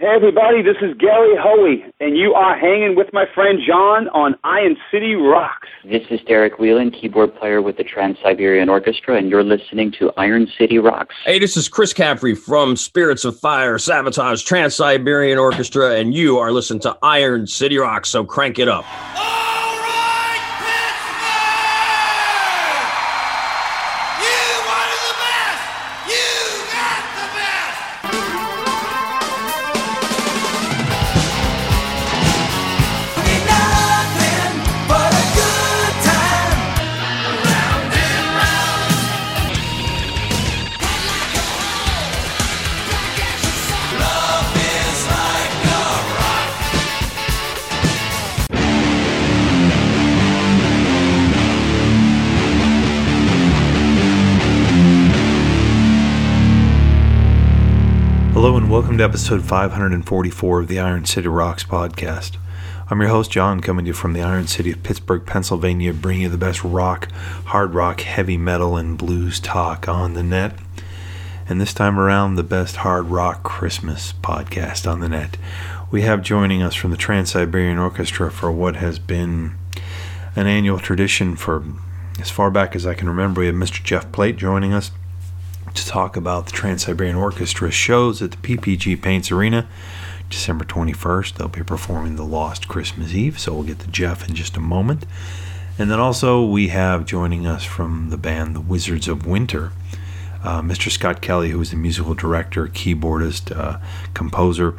Hey everybody, this is Gary Hoey, and you are hanging with my friend John on Iron City Rocks. This is Derek Whelan, keyboard player with the Trans-Siberian Orchestra, and you're listening to Iron City Rocks. Hey, this is Chris Caffrey from Spirits of Fire, Sabotage, Trans-Siberian Orchestra, and you are listening to Iron City Rocks, so crank it up. Hello and welcome to episode 544 of the Iron City Rocks podcast. I'm your host John, coming to you from the Iron City of Pittsburgh, Pennsylvania, bringing you the best rock, hard rock, heavy metal, and blues talk on the net. And this time around, the best hard rock Christmas podcast on the net. We have joining us from the Trans-Siberian Orchestra for what has been an annual tradition for as far back as I can remember. We have Mr. Jeff Plate joining us to talk about the Trans-Siberian Orchestra shows at the PPG Paints Arena, December 21st. They'll be performing The Lost Christmas Eve, so we'll get to Jeff in just a moment. And then also we have joining us from the band The Wizards of Winter, Mr. Scott Kelly, who is the musical director, keyboardist, composer,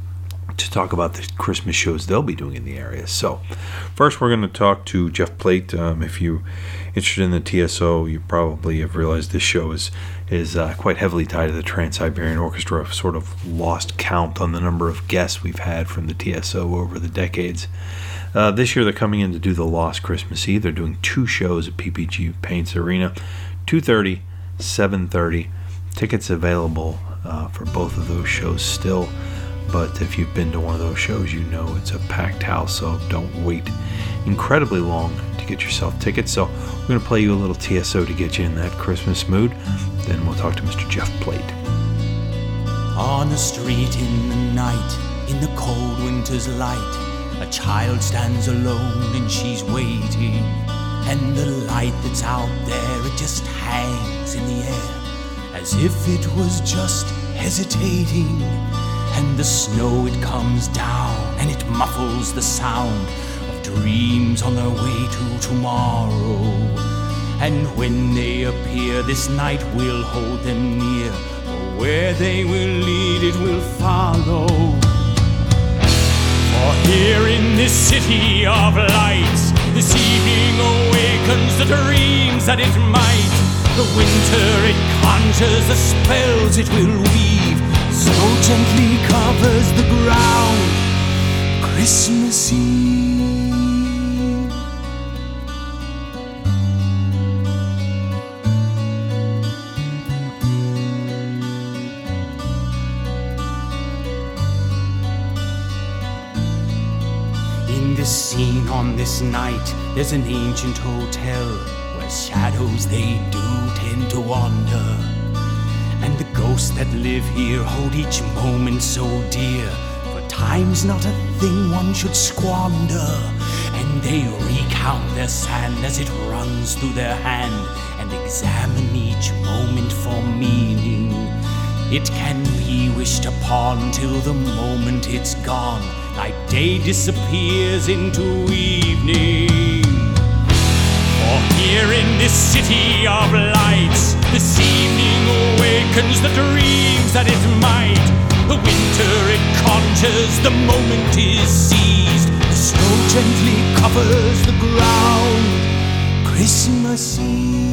to talk about the Christmas shows they'll be doing in the area. So first we're going to talk to Jeff Plate. If you're interested in the TSO, you probably have realized this show is quite heavily tied to the Trans-Siberian Orchestra. I've sort of lost count on the number of guests we've had from the TSO over the decades. This year they're coming in to do The Lost Christmas Eve. They're doing two shows at PPG Paints Arena, 2:30, 7:30. Tickets available for both of those shows still. But if you've been to one of those shows, you know it's a packed house, so don't wait incredibly long to get yourself tickets. So we're going to play you a little TSO to get you in that Christmas mood. Then we'll talk to Mr. Jeff Plate. On a street in the night, in the cold winter's light, a child stands alone and she's waiting. And the light that's out there, it just hangs in the air, as if it was just hesitating. And the snow, it comes down, and it muffles the sound of dreams on their way to tomorrow. And when they appear this night, we'll hold them near, for where they will lead, it will follow. For here in this city of lights, this evening awakens the dreams that it might. The winter, it conjures the spells it will weave, so gently covers the ground, Christmas Eve. In this scene on this night, there's an ancient hotel where shadows, they do tend to wander. And the ghosts that live here hold each moment so dear, for time's not a thing one should squander. And they recount their sand as it runs through their hand, and examine each moment for meaning. It can be wished upon till the moment it's gone, like day disappears into evening. For here in this city of lights, this evening awakens the dreams that it might. The winter, it conjures, the moment is seized, the snow gently covers the ground, Christmas Eve.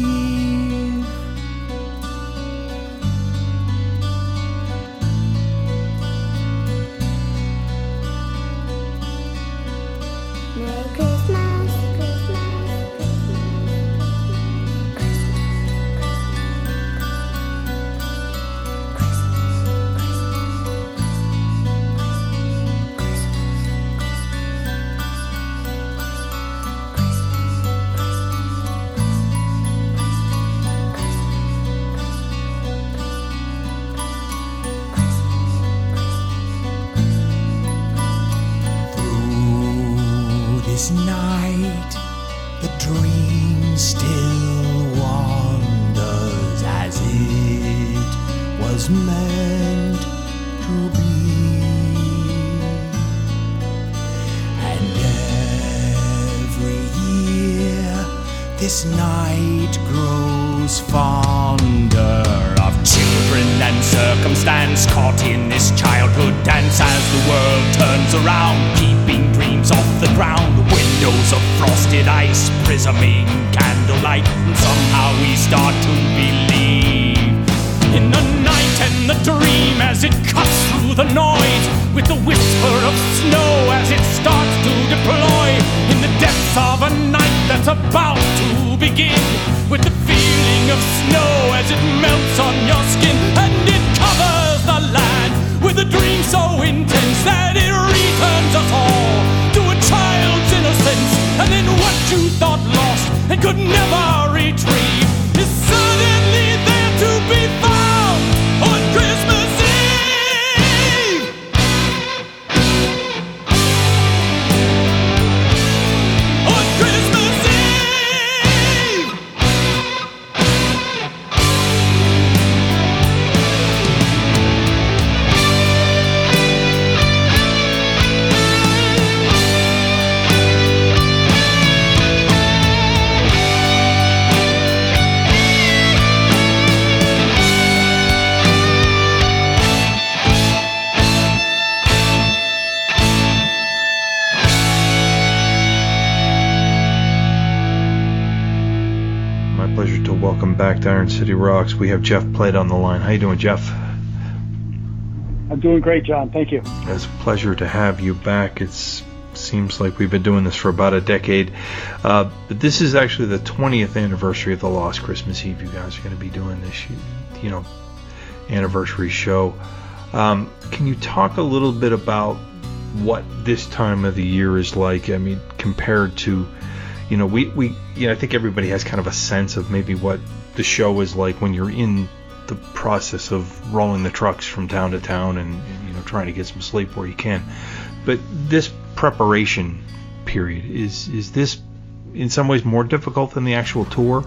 Merry Christmas, Christmas. this night, the dream still wanders as it was meant to be. And every year, this night grows fonder of children and circumstance caught in this childhood dance as the world turns around, keeping dreams off the ground. Windows of frosted ice, prisming candlelight, and somehow we start to believe in the night and the dream as it cuts through the noise, with the whisper of snow as it starts to deploy in the depths of a night that's about to begin, with the feeling of snow as it melts on your skin, and it covers the land with a dream so intense that it returns us all to a child's innocence. And then what you thought lost and could never retrieve is suddenly there to be found on Christmas Eve. On Christmas Eve. My pleasure to welcome back to Iron City Rocks. We have Jeff Plate on the line. How you doing, Jeff? I'm doing great, John. Thank you. It's a pleasure to have you back. It seems like we've been doing this for about a decade. But this is actually the 20th anniversary of the Lost Christmas Eve. You guys are going to be doing this, anniversary show. Can you talk a little bit about what this time of the year is like? I mean, compared to, I think everybody has kind of a sense of maybe what the show is like when you're in the process of rolling the trucks from town to town and trying to get some sleep where you can. But this preparation period, is this in some ways more difficult than the actual tour?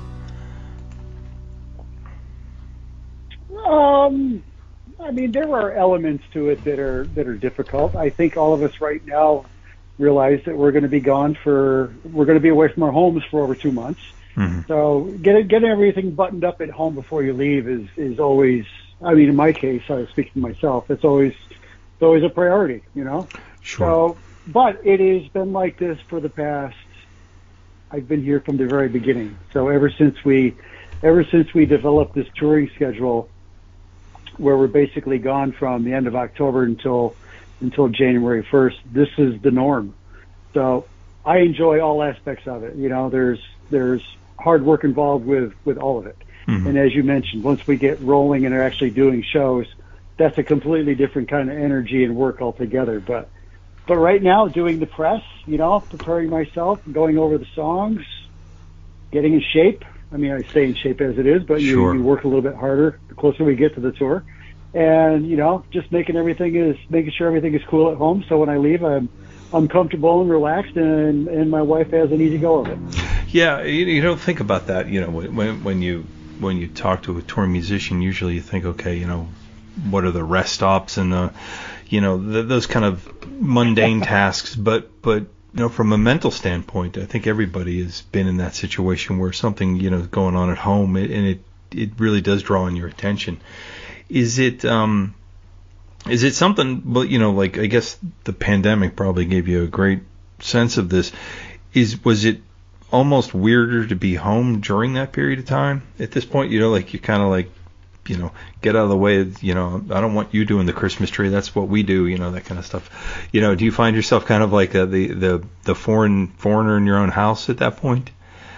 I mean, there are elements to it that are difficult. I think all of us right now realize that we're going to be away from our homes for over 2 months. Mm-hmm. So getting everything buttoned up at home before you leave is always, I mean, in my case, I was speaking to myself, it's always a priority, Sure. So, but it has been like this for the past, I've been here from the very beginning. So ever since we developed this touring schedule, where we're basically gone from the end of October until January 1st, this is the norm. So I enjoy all aspects of it. There's hard work involved with all of it. Mm-hmm. And as you mentioned, once we get rolling and are actually doing shows, that's a completely different kind of energy and work altogether. But right now, doing the press, preparing myself, going over the songs, getting in shape. I mean, I stay in shape as it is, but Sure. you work a little bit harder the closer we get to the tour. And, just making sure everything is cool at home. So when I leave, I'm comfortable and relaxed, and my wife has an easy go of it. Yeah, you don't think about that. When you talk to a touring musician, usually you think, okay, what are the rest stops and those kind of mundane tasks. But from a mental standpoint, I think everybody has been in that situation where something is going on at home, and it really does draw in your attention. Is it something? But like, I guess the pandemic probably gave you a great sense of this. Was it almost weirder to be home during that period of time? At this point, like you kind of like, get out of the way. I don't want you doing the Christmas tree. That's what we do. That kind of stuff. Do you find yourself kind of like the foreigner in your own house at that point?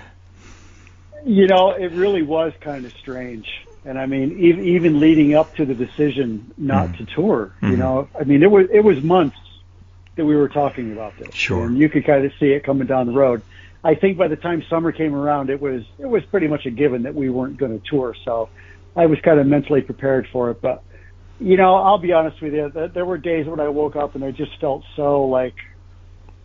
It really was kind of strange. And I mean, even leading up to the decision not to tour, I mean, it was months that we were talking about this. Sure. And you could kind of see it coming down the road. I think by the time summer came around, it was pretty much a given that we weren't going to tour. So I was kind of mentally prepared for it. But, I'll be honest with you, there were days when I woke up and I just felt so like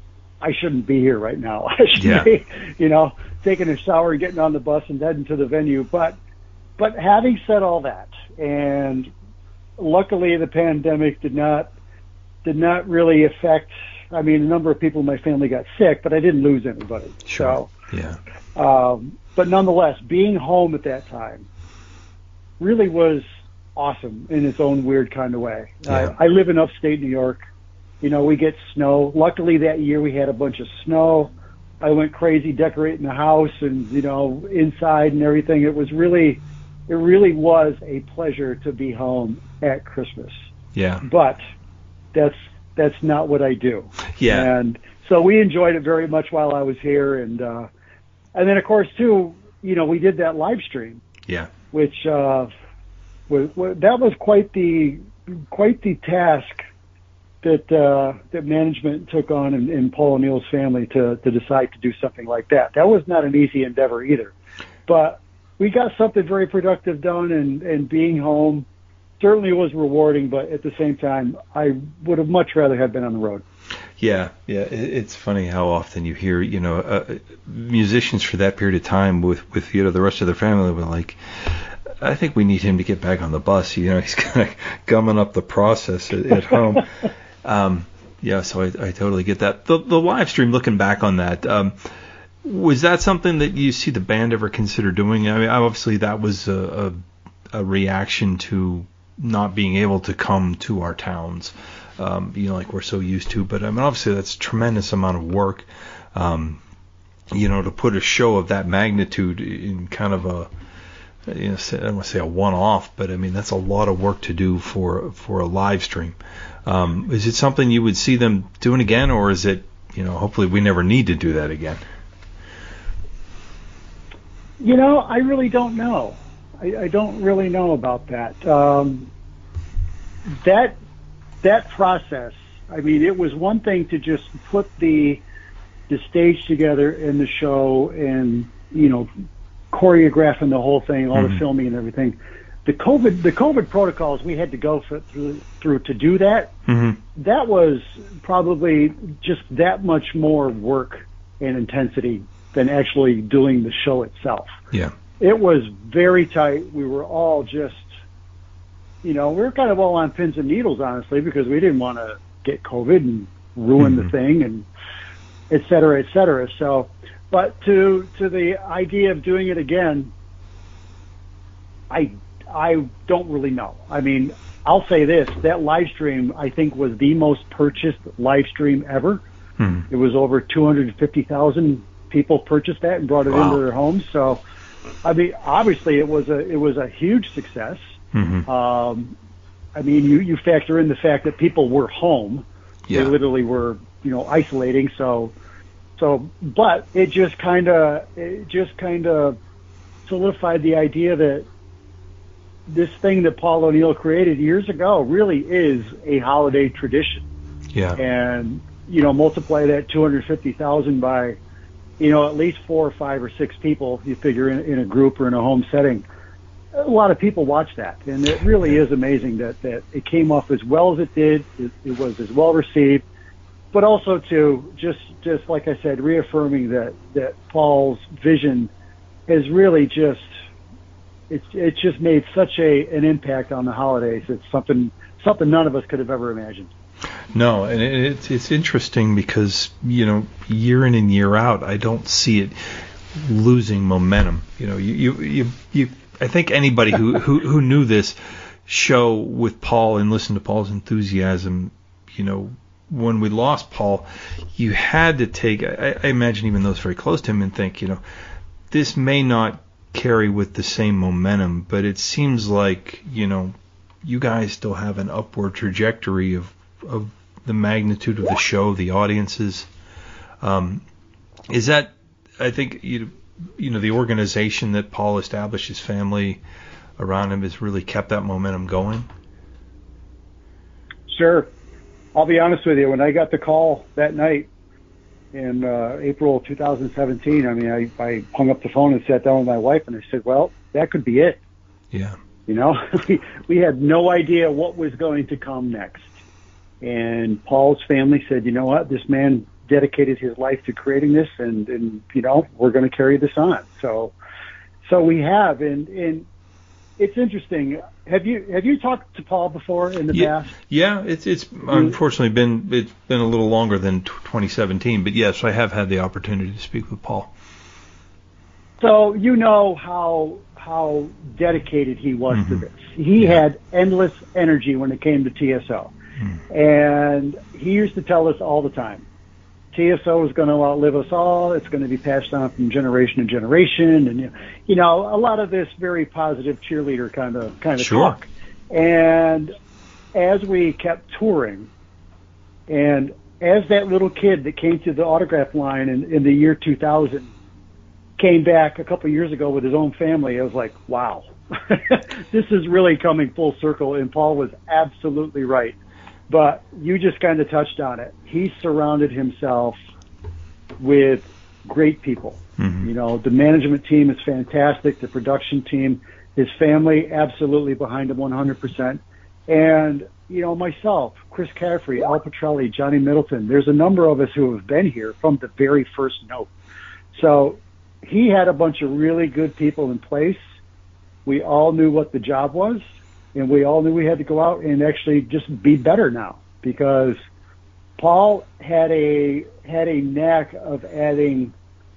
I shouldn't be here right now. I should be, taking a shower and getting on the bus and heading to the venue. But having said all that, and luckily the pandemic did not really affect. I mean, a number of people in my family got sick, but I didn't lose anybody. Sure. So, yeah. But nonetheless, being home at that time really was awesome in its own weird kind of way. Yeah. I live in upstate New York. We get snow. Luckily that year we had a bunch of snow. I went crazy decorating the house and, inside and everything. It really was a pleasure to be home at Christmas. Yeah. But that's not what I do. Yeah. And so we enjoyed it very much while I was here. And then of course too, we did that live stream. Yeah. Which, that was quite the task that management took on in Paul O'Neill's family to decide to do something like that. That was not an easy endeavor either. But we got something very productive done, and being home certainly was rewarding, but at the same time, I would have much rather have been on the road. Yeah. It's funny how often you hear, musicians for that period of time with the rest of their family were like, I think we need him to get back on the bus. He's kind of gumming up the process at home. So I totally get that. The live stream, looking back on that, was that something that you see the band ever consider doing? I mean, obviously that was a reaction to not being able to come to our towns, like we're so used to. But I mean, obviously that's a tremendous amount of work, to put a show of that magnitude in kind of a, I don't want to say a one-off, but I mean that's a lot of work to do for a live stream. Is it something you would see them doing again, or is it, hopefully we never need to do that again? I really don't know. I don't really know about that. That process. I mean, it was one thing to just put the stage together in the show and choreographing the whole thing, all the filming and everything. The COVID protocols we had to go through to do that. Mm-hmm. That was probably just that much more work and intensity than actually doing the show itself. Yeah. It was very tight. We were all just, we were kind of all on pins and needles, honestly, because we didn't want to get COVID and ruin the thing, and et cetera, et cetera. So, but to the idea of doing it again, I don't really know. I mean, I'll say this, that live stream I think was the most purchased live stream ever. It was over 250,000 people purchased that and brought it into their homes. So, I mean, obviously it was a huge success. I mean, you factor in the fact that people were home. Yeah. They literally were, isolating. So, but it just kind of solidified the idea that this thing that Paul O'Neill created years ago really is a holiday tradition. Yeah. And, multiply that 250,000 by, at least 4 or 5 or 6 people, you figure in a group or in a home setting. A lot of people watch that. And it really is amazing that it came off as well as it did. It was as well received. But also to just like I said, reaffirming that Paul's vision is really just, it's just made such an impact on the holidays. It's something none of us could have ever imagined. No, and it's interesting because, year in and year out, I don't see it losing momentum. You I think anybody who knew this show with Paul and listened to Paul's enthusiasm, when we lost Paul, you had to take, I imagine even those very close to him, and think, this may not carry with the same momentum, but it seems like, you guys still have an upward trajectory of the magnitude of the show, the audiences. Is that, I think, the organization that Paul established, his family around him, has really kept that momentum going? Sure. I'll be honest with you. When I got the call that night in April 2017, I mean, I hung up the phone and sat down with my wife, and I said, well, that could be it. Yeah. We had no idea what was going to come next. And Paul's family said, you know what, this man dedicated his life to creating this, and we're going to carry this on. So we have, and it's interesting. Have you talked to Paul before in the past? Yeah, it's unfortunately been a little longer than 2017, but yes, I have had the opportunity to speak with Paul. So you know how dedicated he was to this. He had endless energy when it came to TSO. And he used to tell us all the time, TSO is going to outlive us all. It's going to be passed on from generation to generation. And, a lot of this very positive cheerleader kind of talk. And as we kept touring, and as that little kid that came to the autograph line in the year 2000 came back a couple of years ago with his own family, I was like, wow, this is really coming full circle. And Paul was absolutely right. But you just kind of touched on it. He surrounded himself with great people. The management team is fantastic. The production team, his family, absolutely behind him 100%. And, myself, Chris Caffrey, Al Petrelli, Johnny Middleton, there's a number of us who have been here from the very first note. So he had a bunch of really good people in place. We all knew what the job was. And we all knew we had to go out and actually just be better now, because Paul had a knack of adding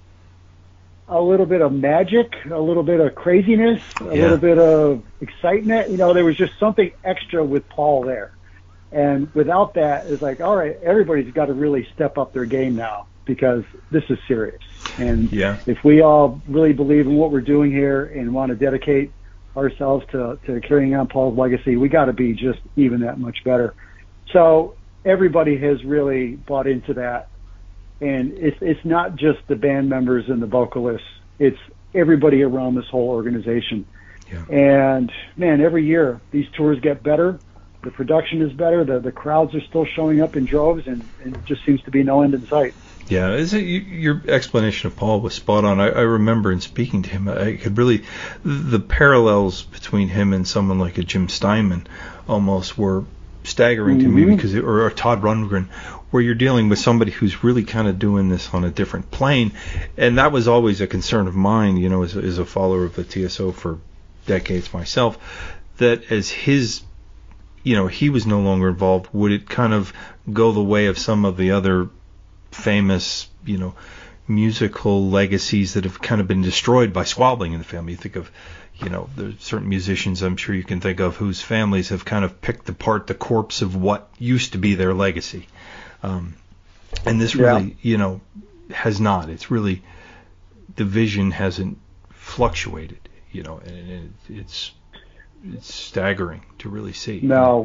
a little bit of magic, a little bit of craziness, a little bit of excitement. There was just something extra with Paul there. And without that, it's like, all right, everybody's got to really step up their game now, because this is serious. And if we all really believe in what we're doing here and want to dedicate ourselves to carrying on Paul's legacy, we got to be just even that much better. So everybody has really bought into that, and it's not just the band members and the vocalists, it's everybody around this whole organization. And man, every year these tours get better, the production is better, the crowds are still showing up in droves, and it just seems to be no end in sight. Yeah, your explanation of Paul was spot on. I remember in speaking to him, I could really, the parallels between him and someone like a Jim Steinman almost were staggering to me, because or Todd Rundgren, where you're dealing with somebody who's really kind of doing this on a different plane. And that was always a concern of mine, as a follower of the TSO for decades myself, that as his, he was no longer involved, would it kind of go the way of some of the other famous, musical legacies that have kind of been destroyed by squabbling in the family? You think of, there's certain musicians I'm sure you can think of whose families have kind of picked apart the corpse of what used to be their legacy. And this really, has not. It's really, the vision hasn't fluctuated, and it's staggering to really see. No,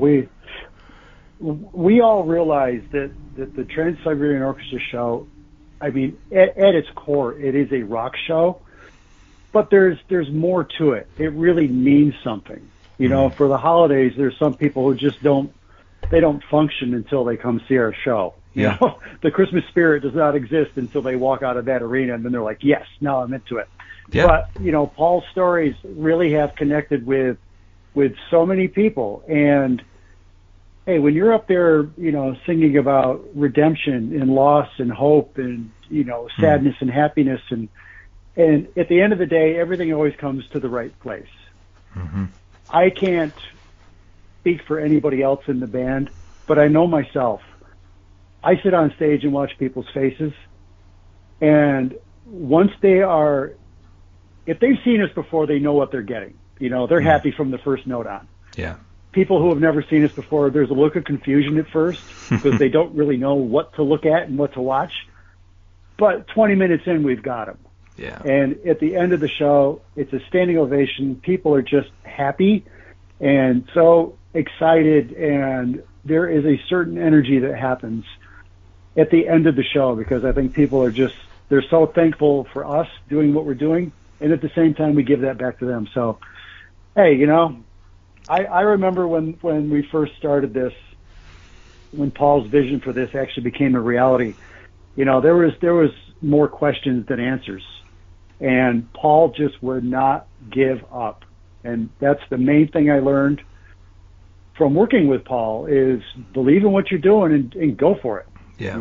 we all realize that the Trans-Siberian Orchestra show, I mean, at its core, it is a rock show, but there's more to it. It really means something. For the holidays, there's some people who just don't function until they come see our show. The Christmas spirit does not exist until they walk out of that arena, and then they're like, yes, now I'm into it. But, Paul's stories really have connected with so many people. And hey, when you're up there, singing about redemption and loss and hope and, sadness and happiness, and at the end of the day, everything always comes to the right place. I can't speak for anybody else in the band, but I know myself. I sit on stage and watch people's faces, and once if they've seen us before, they know what they're getting. They're happy from the first note on. Yeah. People who have never seen us before, there's a look of confusion at first because they don't really know what to look at and what to watch. But 20 minutes in, we've got them. Yeah. And at the end of the show, it's a standing ovation. People are just happy and so excited, and there is a certain energy that happens at the end of the show, because I think people they're so thankful for us doing what we're doing, and at the same time we give that back to them. So, hey, I remember when we first started this, when Paul's vision for this actually became a reality, there was more questions than answers, and Paul just would not give up. And that's the main thing I learned from working with Paul, is believe in what you're doing and go for it. Yeah.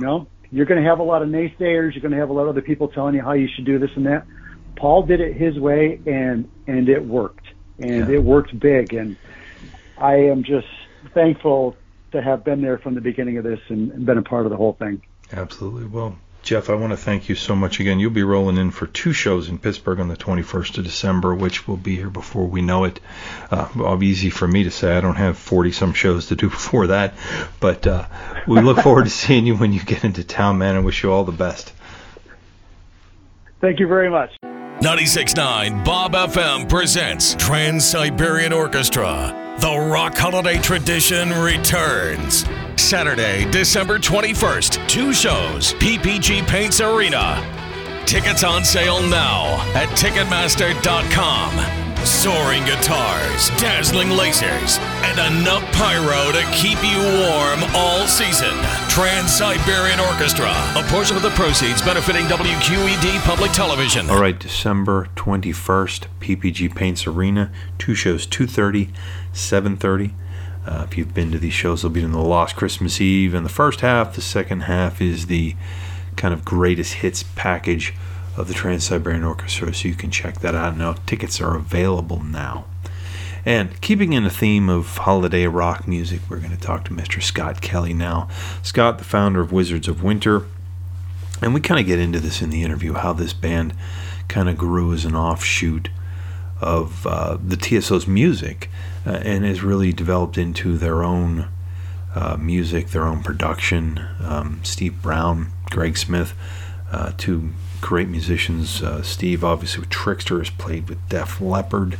You're going to have a lot of naysayers. You're going to have a lot of other people telling you how you should do this and that. Paul did it his way, and it worked, and it worked big. And I am just thankful to have been there from the beginning of this and been a part of the whole thing. Absolutely. Well, Jeff, I want to thank you so much again. You'll be rolling in for 2 shows in Pittsburgh on the 21st of December, which will be here before we know it. Easy for me to say. I don't have 40-some shows to do before that. But we look forward to seeing you when you get into town, man, and wish you all the best. Thank you very much. 96.9 Bob FM presents Trans-Siberian Orchestra. The rock holiday tradition returns. Saturday, December 21st, 2 shows, PPG Paints Arena. Tickets on sale now at Ticketmaster.com. Soaring guitars, dazzling lasers, and enough pyro to keep you warm all season. Trans-Siberian Orchestra. A portion of the proceeds benefiting WQED Public Television. All right, December 21st, PPG Paints Arena. 2 shows, 2:30, 7:30. If you've been to these shows, they'll be in the Lost Christmas Eve in the first half. The second half is the kind of greatest hits package of the Trans-Siberian Orchestra, so you can check that out now. Tickets are available now. And keeping in the theme of holiday rock music, we're going to talk to Mr. Scott Kelly now. Scott, the founder of Wizards of Winter, and we kind of get into this in the interview, how this band kind of grew as an offshoot of the TSO's music, and has really developed into their own music, their own production. Steve Brown, Greg Smith, 2 great musicians. Steve, obviously with Trickster, has played with Def Leppard,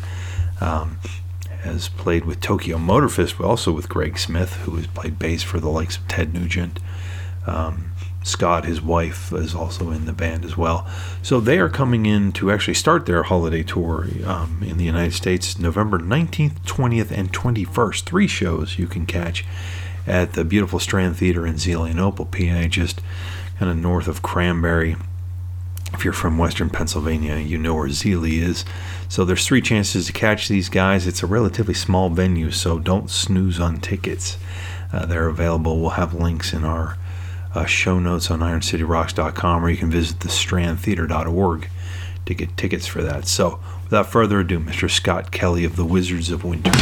has played with Tokyo Motor Fist, but also with Greg Smith, who has played bass for the likes of Ted Nugent. Scott, his wife, is also in the band as well. So they are coming in to actually start their holiday tour in the United States, November 19th, 20th, and 21st. 3 shows you can catch at the beautiful Strand Theater in Zelienople, PA, just kind of north of Cranberry. If you're from Western Pennsylvania, you know where Zelie is. So there's 3 chances to catch these guys. It's a relatively small venue, so don't snooze on tickets. They're available. We'll have links in our show notes on IronCityRocks.com, or you can visit thestrandtheater.org to get tickets for that. So without further ado, Mr. Scott Kelly of the Wizards of Winter.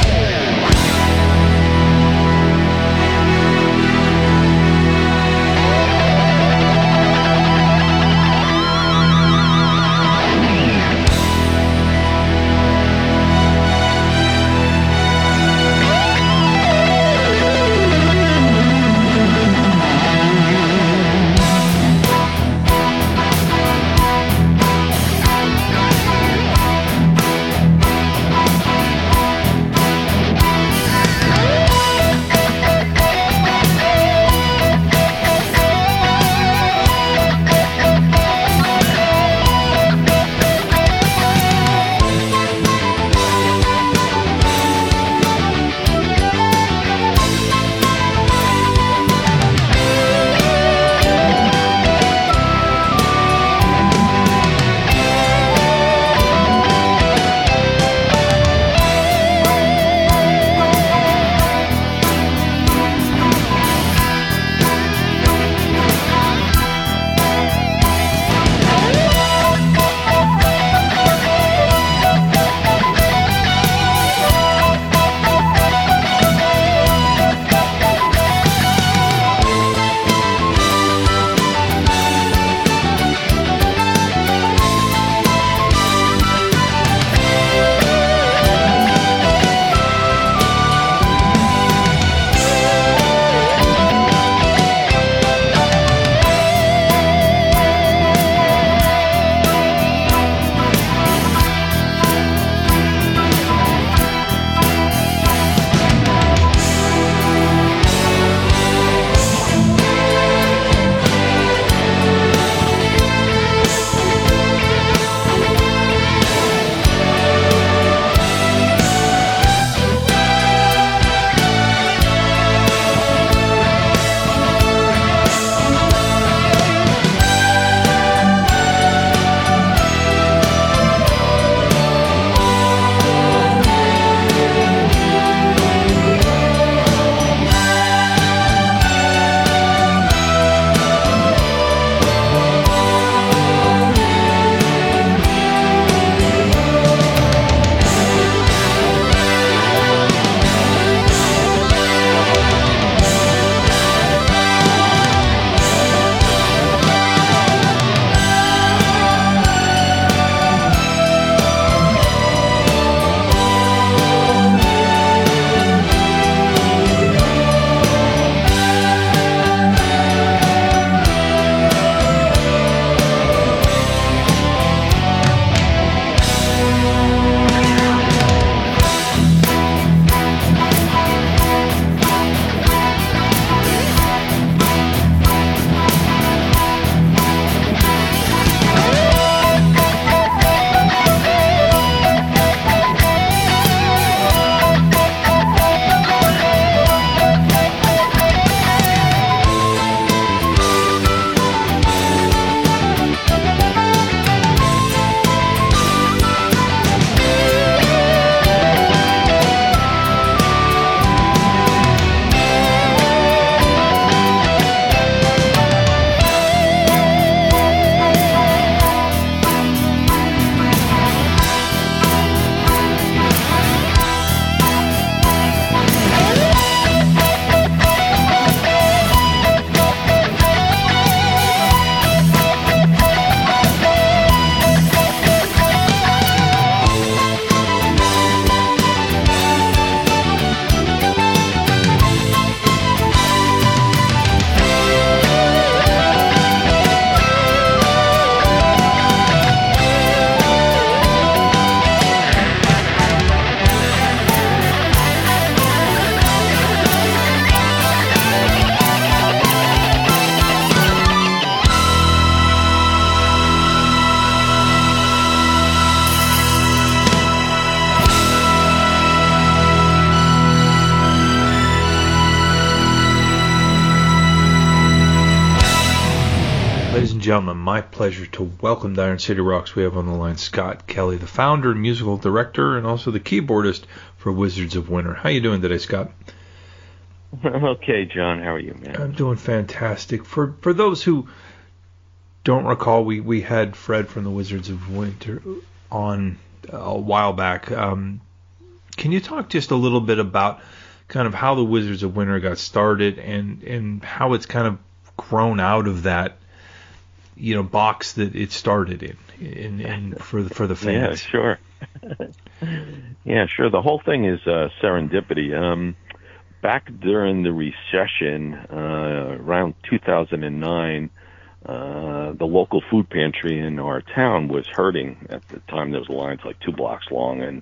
and gentlemen, my pleasure to welcome to Iron City Rocks. We have on the line Scott Kelly, the founder and musical director, and also the keyboardist for Wizards of Winter. How you doing today, Scott? I'm okay, John. How are you, man? I'm doing fantastic. For those who don't recall, we had Fred from the Wizards of Winter on a while back. Can you talk just a little bit about kind of how the Wizards of Winter got started and how it's kind of grown out of that, box that it started in for the fans? Yeah, sure. Yeah, sure. The whole thing is serendipity. Back during the recession, around 2009, the local food pantry in our town was hurting. At the time, there was lines like 2 blocks long, and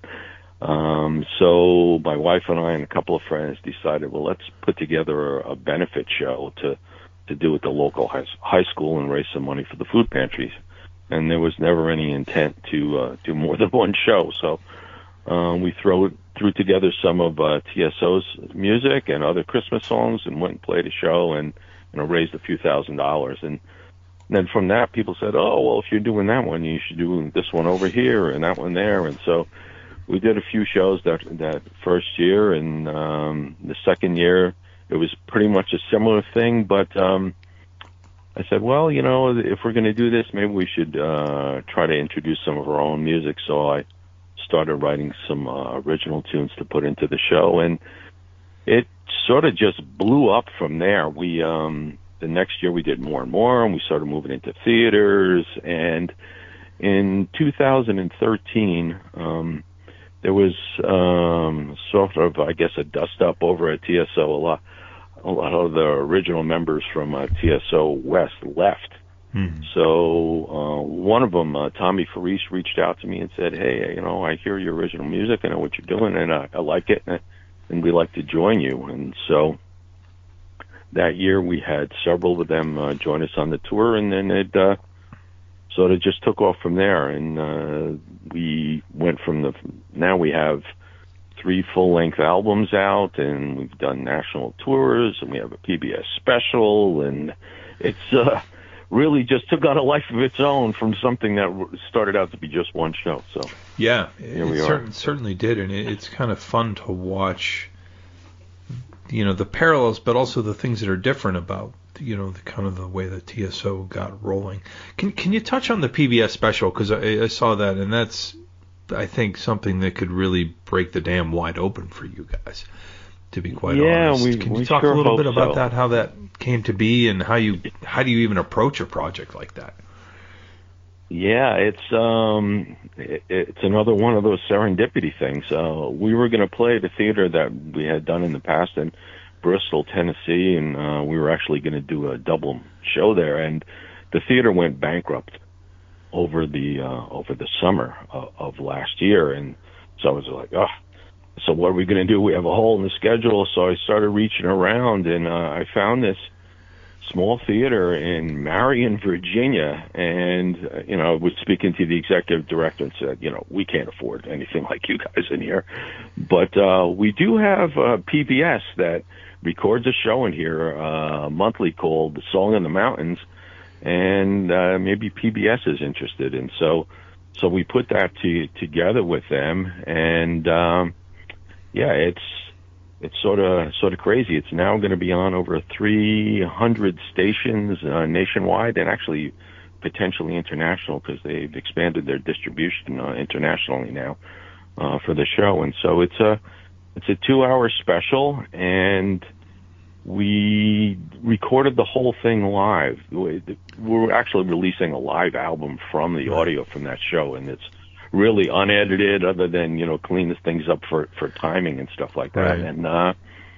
so my wife and I and a couple of friends decided, well, let's put together a benefit show to do at the local high school and raise some money for the food pantries. And there was never any intent to do more than one show. So we threw together some of TSO's music and other Christmas songs and went and played a show and raised a few $1,000s. And then from that, people said, oh, well, if you're doing that one, you should do this one over here and that one there. And so we did a few shows that first year, and the second year it was pretty much a similar thing. But I said, well, if we're going to do this, maybe we should try to introduce some of our own music. So I started writing some original tunes to put into the show, and it sort of just blew up from there. We the next year we did more and more, and we started moving into theaters. And in 2013, there was sort of, I guess, a dust-up over at TSO. A lot of the original members from TSO West left. Mm-hmm. So one of them, Tommy Farice, reached out to me and said, hey, I hear your original music. I know what you're doing, and I like it, and we'd like to join you. And so that year we had several of them join us on the tour, and then it sort of just took off from there. And we went from now we have 3 full-length albums out, and we've done national tours, and we have a PBS special, and it's really just took on a life of its own from something that started out to be just one show. So yeah, it certainly did, and it's kind of fun to watch, the parallels, but also the things that are different about, the kind of the way that TSO got rolling. Can you touch on the PBS special? Because I saw that, and that's, I think, something that could really break the dam wide open for you guys, to be quite honest. Can you talk a little bit about that, how that came to be, and how do you even approach a project like that? Yeah, it's another one of those serendipity things. We were going to play at a theater that we had done in the past in Bristol, Tennessee, and we were actually going to do a double show there, and the theater went bankrupt over the summer of last year. And so I was like, so what are we going to do? We have a hole in the schedule. So I started reaching around, and I found this small theater in Marion, Virginia, and I was speaking to the executive director and said, we can't afford anything like you guys in here, but we do have PBS that records a show in here monthly called The Song in the Mountains, and maybe PBS is interested. And so we put that together with them, and it's sort of crazy. It's now going to be on over 300 stations nationwide, and actually potentially international, because they've expanded their distribution internationally now for the show. And so it's a 2-hour special, and we recorded the whole thing live. We're actually releasing a live album from the audio from that show, and it's really unedited, other than clean the things up for timing and stuff like that. Right. And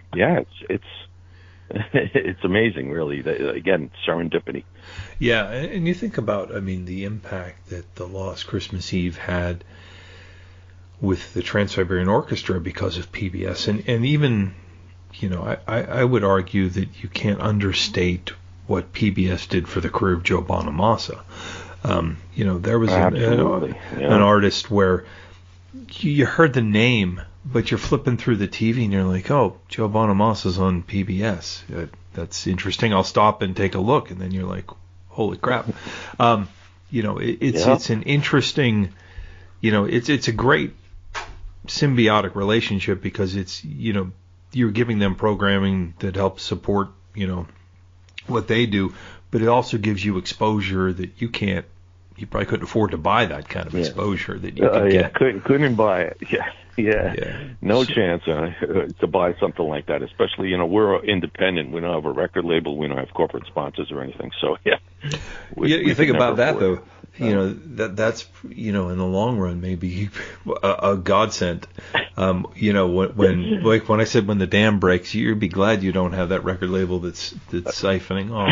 it's amazing, really. Again, serendipity. Yeah, and you think about, the impact that the Lost Christmas Eve had with the Trans-Siberian Orchestra because of PBS, and even, I would argue that you can't understate what PBS did for the career of Joe Bonamassa. There was an artist where you heard the name, but you're flipping through the TV and you're like, oh, Joe Bonamassa's on PBS. That's interesting. I'll stop and take a look. And then you're like, holy crap. It's an interesting, it's a great symbiotic relationship because it's, you're giving them programming that helps support, what they do, but it also gives you exposure that you probably couldn't afford to buy that kind of exposure that you could get. Couldn't buy it. Yeah. No chance to buy something like that, especially, we're independent. We don't have a record label. We don't have corporate sponsors or anything. So, you think about that, though. That's in the long run maybe a godsend. When I said when the dam breaks, you'd be glad you don't have that record label that's siphoning off.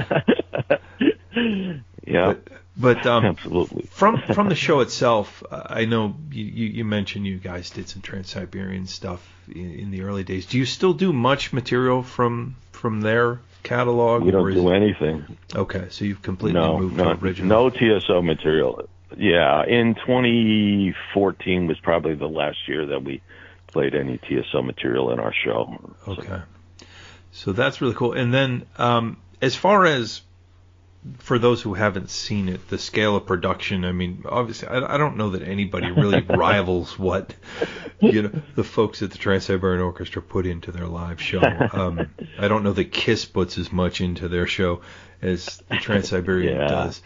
Yeah. But absolutely. From the show itself, I know you mentioned you guys did some Trans-Siberian stuff in the early days. Do you still do much material from their catalog? We don't do anything. Okay, so you've completely moved to original. No TSO material. Yeah, in 2014 was probably the last year that we played any TSO material in our show. Okay, so that's really cool. And then as far as for those who haven't seen it, the scale of production, I mean, obviously, I don't know that anybody really rivals what, the folks at the Trans-Siberian Orchestra put into their live show. I don't know that KISS puts as much into their show as the Trans-Siberian does.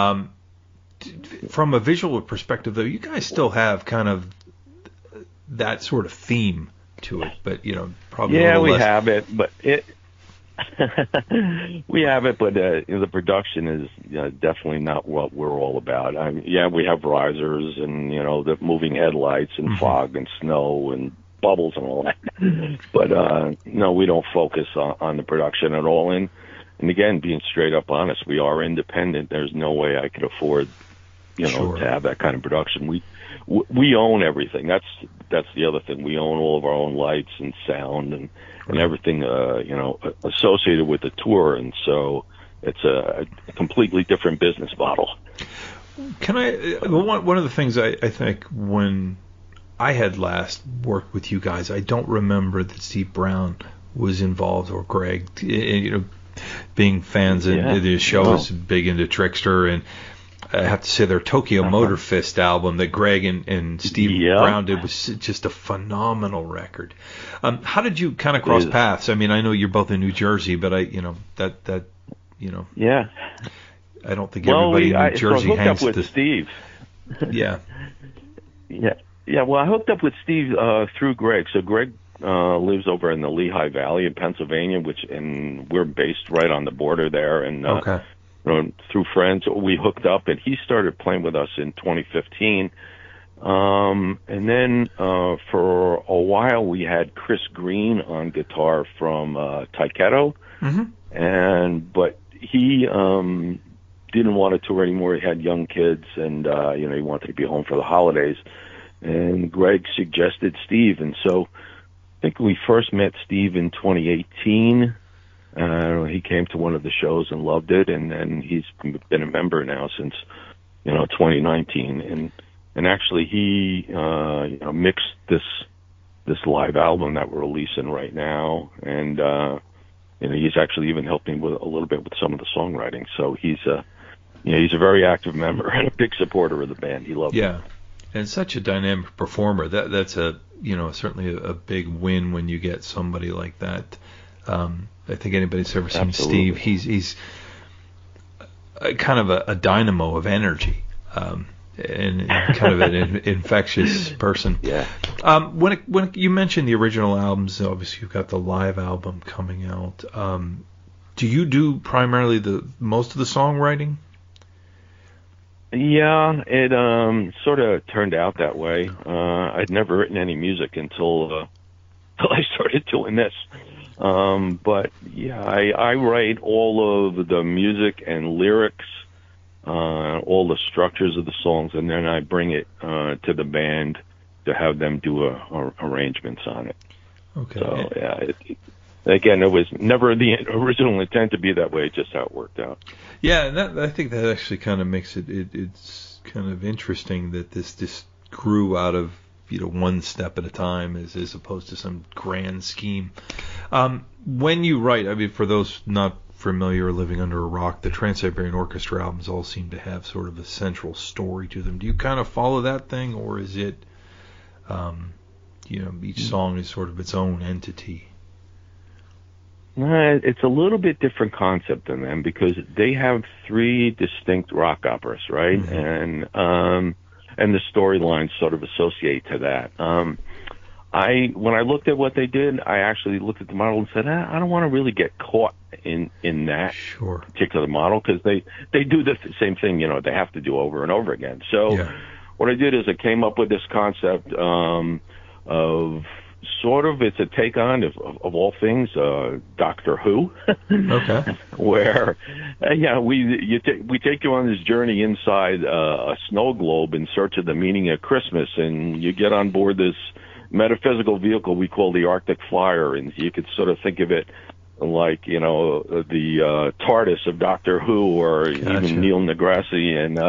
From a visual perspective, though, you guys still have kind of that sort of theme to it, but, probably a little less. Yeah, we have it, but the production is definitely not what we're all about. We have risers and the moving headlights and fog and snow and bubbles and all that. But no, we don't focus on the production at all. And again, being straight up honest, we are independent. There's no way I could afford to have that kind of production. We own everything. That's the other thing. We own all of our own lights and sound and everything, associated with the tour, and so it's a completely different business model. Can I? One of the things I think when I had last worked with you guys, I don't remember that Steve Brown was involved or Greg. Being fans of the show is big into Trickster, and I have to say their Tokyo Motor Fist album that Greg and Steve Brown did was just a phenomenal record. How did you kind of cross paths? I mean, I know you're both in New Jersey, but I don't think everybody in New Jersey hangs with Steve. Yeah. Well, I hooked up with Steve through Greg. So Greg lives over in the Lehigh Valley in Pennsylvania, and we're based right on the border there. And through friends, we hooked up, and he started playing with us in 2015. And then for a while, we had Chris Green on guitar from Taiketo, but he didn't want to tour anymore. He had young kids, and he wanted to be home for the holidays. And Greg suggested Steve, and so I think we first met Steve in 2018. He came to one of the shows and loved it, and then he's been a member now since 2019. And actually he mixed this live album that we're releasing right now, and he's actually even helping with a little bit with some of the songwriting. So he's a very active member and a big supporter of the band. He loves it. And such a dynamic performer. That's certainly a big win when you get somebody like that. I think anybody's ever seen Steve. He's kind of a dynamo of energy, and kind of an infectious person. Yeah. When you mentioned the original albums, obviously you've got the live album coming out. Do you do primarily most of the songwriting? Yeah, it sort of turned out that way. I'd never written any music until I started doing this. But yeah, I write all of the music and lyrics, all the structures of the songs, and then I bring it to the band to have them do arrangements on it. Okay. So yeah, again, it was never the original intent to be that way. Just how it worked out. Yeah, and I think that actually kind of makes it's kind of interesting that this grew out of one step at a time as opposed to some grand scheme. When you write, I mean, for those not familiar or living under a rock, the Trans-Siberian Orchestra albums all seem to have sort of a central story to them. Do you kind of follow that thing, or is it, each song is sort of its own entity? It's a little bit different concept than them because they have 3 distinct rock operas, right? Mm-hmm. And the storylines sort of associate to that. When I looked at what they did, I actually looked at the model and said, I don't want to really get caught in that particular model because they do the same thing, they have to do over and over again. So what I did is I came up with this concept of sort of, it's a take on of all things Doctor Who. Okay. Where we take you on this journey inside a snow globe in search of the meaning of Christmas, and you get on board this metaphysical vehicle we call the Arctic Flyer, and you could sort of think of it like the TARDIS of Doctor Who, or even Neil deGrasse and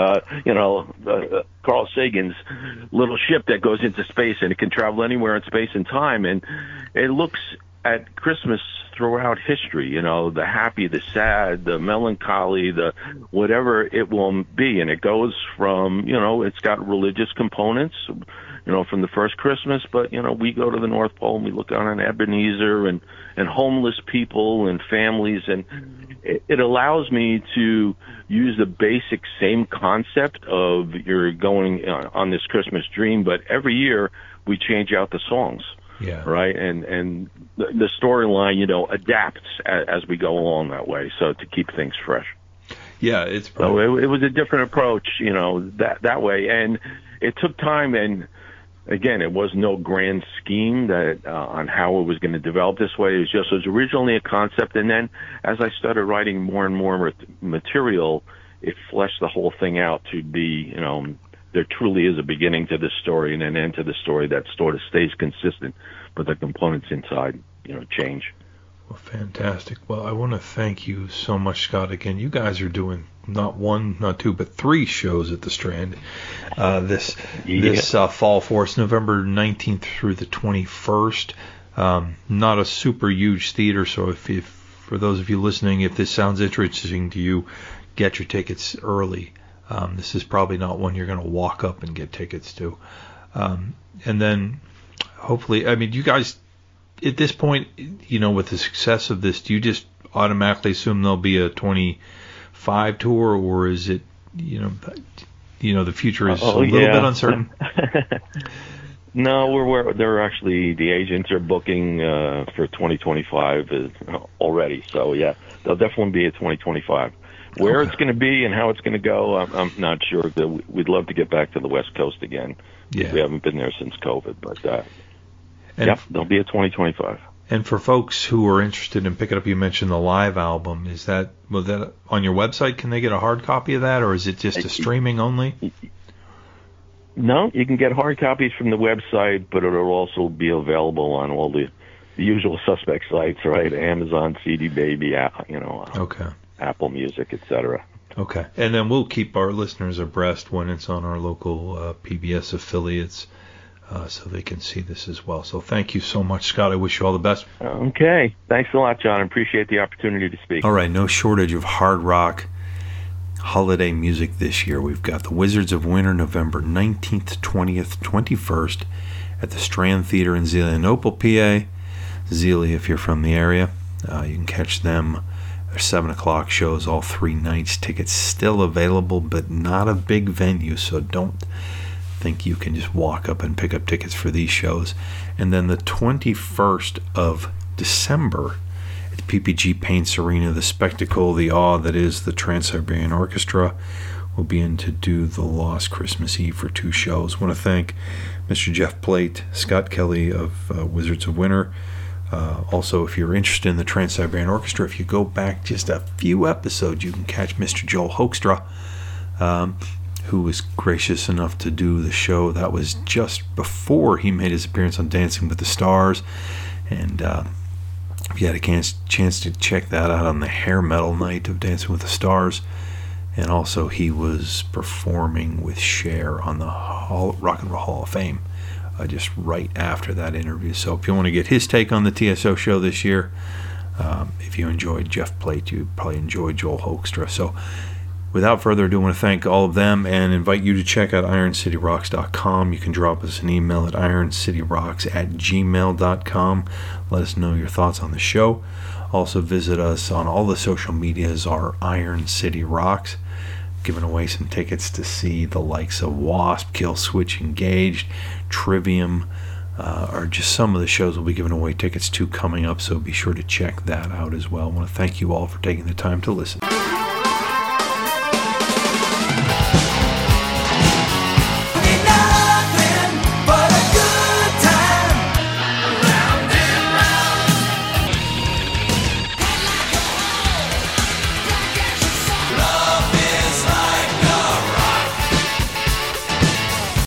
Carl Sagan's little ship that goes into space, and it can travel anywhere in space and time, and it looks at Christmas throughout history, the happy, the sad, the melancholy, the whatever it will be, and it goes from it's got religious components from the first Christmas, but we go to the North Pole and we look down on Ebenezer and homeless people and families, and it allows me to use the basic same concept of you're going on this Christmas dream, but every year we change out the songs. Yeah. Right. And the storyline, adapts as we go along that way. So to keep things fresh. Yeah. It's so it was a different approach, that way. And it took time. And again, it was no grand scheme that on how it was going to develop this way. It was originally a concept. And then as I started writing more and more material, it fleshed the whole thing out to be, there truly is a beginning to this story and an end to the story that sort of stays consistent, but the components inside, change. Well, fantastic. Well, I want to thank you so much, Scott. Again, you guys are doing not 1, not 2, but 3 shows at the Strand this fall for us, November 19th through the 21st. Not a super huge theater, so if for those of you listening, if this sounds interesting to you, get your tickets early. This is probably not one you're going to walk up and get tickets to. And then hopefully, you guys, at this point, with the success of this, do you just automatically assume there'll be a 25 tour, or is it, the future is a little bit uncertain? No, they're actually, the agents are booking for 2025 already. So, yeah, there'll definitely be a 2025. Where it's going to be and how it's going to go, I'm not sure. We'd love to get back to the West Coast again. Yeah. We haven't been there since COVID, but there'll be a 2025. And for folks who are interested in picking up, you mentioned the live album. Was that on your website? Can they get a hard copy of that, or is it just a streaming only? No, you can get hard copies from the website, but it'll also be available on all the usual suspect sites, right? Amazon, CD Baby, Okay. Apple Music, etc. Okay. And then we'll keep our listeners abreast when it's on our local PBS affiliates so they can see this as well. So thank you so much, Scott. I wish you all the best. Okay. Thanks a lot, John. I appreciate the opportunity to speak. All right. No shortage of hard rock holiday music this year. We've got the Wizards of Winter, November 19th, 20th, 21st at the Strand Theater in Zelienople, PA. Zeli, if you're from the area, you can catch them. They're 7 o'clock shows, all 3 nights. Tickets still available, but not a big venue, so don't think you can just walk up and pick up tickets for these shows. And then the 21st of December at the PPG Paints Arena, the spectacle, the awe that is the Trans-Siberian Orchestra will be in to do The Lost Christmas Eve for 2 shows. I want to thank Mr. Jeff Plate, Scott Kelly of Wizards of Winter. Also, if you're interested in the Trans-Siberian Orchestra, if you go back just a few episodes, you can catch Mr. Joel Hoekstra, who was gracious enough to do the show. That was just before he made his appearance on Dancing with the Stars. And if you had a chance to check that out on the hair metal night of Dancing with the Stars. And also, he was performing with Cher on the Rock and Roll Hall of Fame. Just right after that interview. So if you want to get his take on the TSO show this year, If you enjoyed Jeff Plate, you probably enjoyed Joel Hoekstra. So without further ado, I want to thank all of them and invite you to check out IronCityRocks.com. You can drop us an email at IronCityRocks@gmail.com. Let us know your thoughts on the show. Also visit us on all the social medias, our Iron City Rocks. Giving away some tickets to see the likes of Wasp, Kill Switch Engaged, Trivium, are just some of the shows we'll be giving away tickets to coming up, so be sure to check that out as well. I want to thank you all for taking the time to listen.